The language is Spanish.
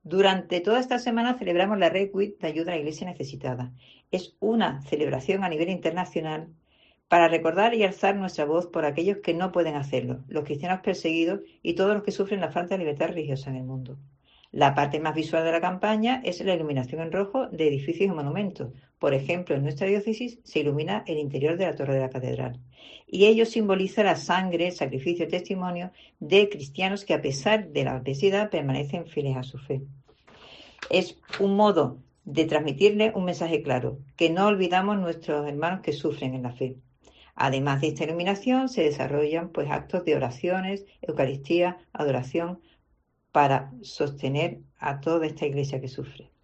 Durante toda esta semana celebramos la Red Week de ayuda a la Iglesia necesitada. Es una celebración a nivel internacional para recordar y alzar nuestra voz por aquellos que no pueden hacerlo, los cristianos perseguidos y todos los que sufren la falta de libertad religiosa en el mundo. La parte más visual de la campaña es la iluminación en rojo de edificios y monumentos. Por ejemplo, en nuestra diócesis se ilumina el interior de la torre de la catedral. Y ello simboliza la sangre, el sacrificio y testimonio de cristianos que a pesar de la adversidad permanecen fieles a su fe. Es un modo de transmitirle un mensaje claro, que no olvidamos nuestros hermanos que sufren en la fe. Además de esta iluminación, se desarrollan actos de oraciones, Eucaristía, adoración, para sostener a toda esta iglesia que sufre.